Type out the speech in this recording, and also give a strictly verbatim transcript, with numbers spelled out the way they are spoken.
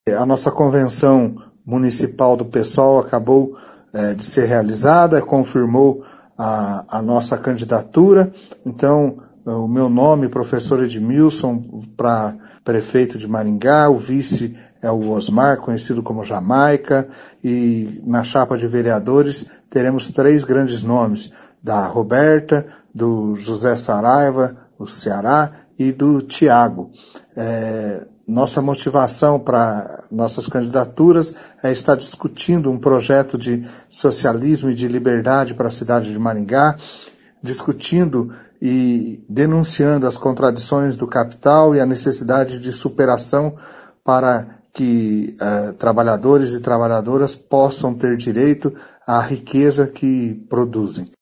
A nossa convenção municipal do PSOL acabou é, de ser realizada, confirmou a, a nossa candidatura. Então, o meu nome, professor Edmilson, para prefeito de Maringá, o vice é o Osmar, conhecido como Jamaica, e na chapa de vereadores teremos três grandes nomes, da Roberta, do José Saraiva, o Ceará, e do Tiago. É, nossa motivação para nossas candidaturas é estar discutindo um projeto de socialismo e de liberdade para a cidade de Maringá, discutindo e denunciando as contradições do capital e a necessidade de superação para que eh, trabalhadores e trabalhadoras possam ter direito à riqueza que produzem.